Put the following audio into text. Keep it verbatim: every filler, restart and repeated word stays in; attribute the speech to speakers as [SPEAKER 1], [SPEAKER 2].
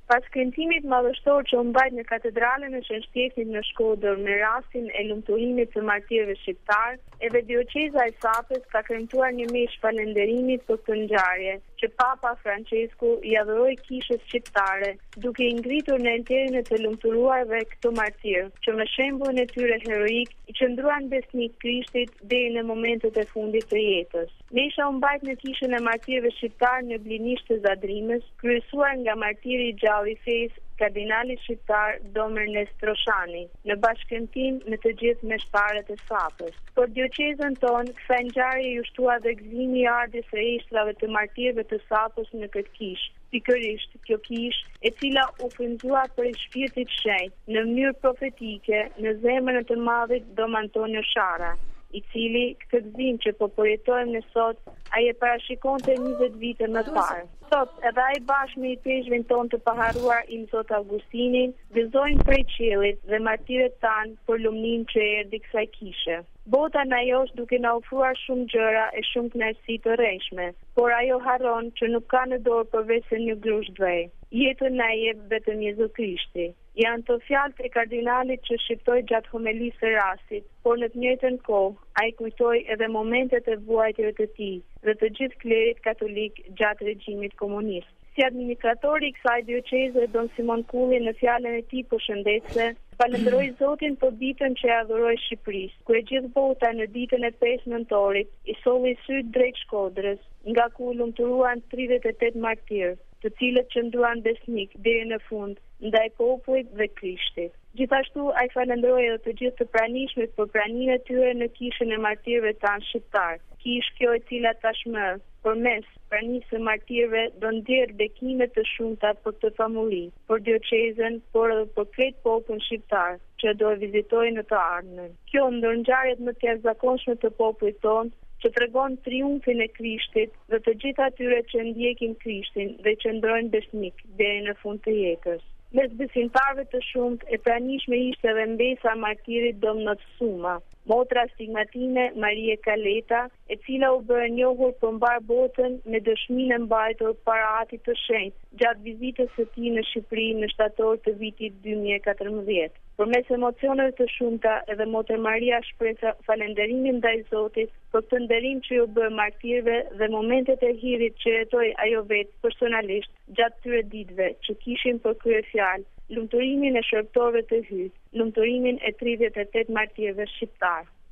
[SPEAKER 1] Pas kremtimit madhështor që u mbajt në katedralen e Shënshteknit në Shkodër me rastin e lumturimit të martirëve shqiptar, edhe dioqeza e Sapës ka kremtuar një mesh falënderimit për këtë ngjarje, që Papa Francesku i adhuroi kishës shqiptare, duke i ngritur në enterin e të lumturuarve këto martirë, që me shembullin e tyre heroik i qëndruan besnik Krishtit deri në momentet e fundit të jetës. Mesha u mbajt në kishën e martirëve shqiptar në Blinisht të Zadrimës, kryesuar nga martiri i gjallë i fesë kardinali shqiptar Dom Ernest Troshani, në bashkëntim me të gjithë meshtarët e Sapës. Por dioqezën tonë, kësaj ngjarje ju shtua dhe gëzimi i ardhes së eshtrave të martirëve të Sapës në këtë kishë. Pikërisht, kjo kishë, e cila u frymzua për shpirtit shenjtë në mënyrë profetike në zemrën e të madhit Dom Antonio Shara, i cili këtë gëzim që po përjetojmë në sot, ai e parashikonte njëzet vite më parë. Sot, edhe ai bashkë me i peshvin ton të paharuar im Zot Augustinin, gëzojnë prej qiellit dhe martirët tanë për lumnin që erdhi kësaj kishe. Bota na josh duke na ofruar shumë gjëra e shumë kënaqësi të rreshme, por ajo harron që nuk ka në dorë përveç se një grush drej. Jetën na jep vetëm Jezu Krishti. Janë të fjalët e kardinalit që shqiptoi gjatë homilisë së rastit, por në të njëjtën kohë ai kujtoi edhe momentet e vuajtjeve të tij dhe të gjithë klerit katolik gjatë regjimit komunist. Si administratori i kësaj dioqeze, Don Simon Kulli në fjalën e tij përshëndetëse falenderoi Zotin për ditën që e adhuroi Shqipërisë, ku e gjithë bota në ditën e pesë nëntorit i solli syt drejt Shkodrës, nga ku u lumturuan tridhjetë e tetë martirë, të cilët qëndruan besnik deri në fund ndaj popullit dhe Krishtit. Gjithashtu ai falenderoi edhe të gjithë të pranishmit për praninë e tyre në kishën e martirëve tanë shqiptar. Kishë kjo e cila tashmë, përmes pranisë së martirëve, do ndjerë bekime të shumta për këtë famulli, për dioqezën, por edhe për krejt popullin shqiptar që do e vizitojë në të ardhmen. Kjo ndër ngjarjet më të jashtëzakonshme të popullit tonë, që tregon triumfin e Krishtit dhe të gjithë atyre që ndjekin Krishtin dhe që ndrojnë besnik deri në fund të jetës. Mes besimtarëve të shumt e pranishme ishte edhe mbesa e martirit Dom Notsuma, motra stigmatine Marie Kaleta, e cila u bë e njohur për mbar botën me dëshminë e mbajtur para Atit të Shenjtë gjatë vizitës së tij në Shqipëri në shtator të vitit dy mijë e katërmbëdhjetë. Përmes emocioneve të shumta, edhe Moter Maria shpreh falënderimin ndaj Zotit për këtë nderim që u bë martirëve dhe momentet e hirit që jetoi ajo vetë personalisht gjatë këtyre ditëve që kishin për kryefjalë lumturimin e shërbitorëve të hyjtë, lumturimin e tridhjetë e tetë martirëve shqiptar.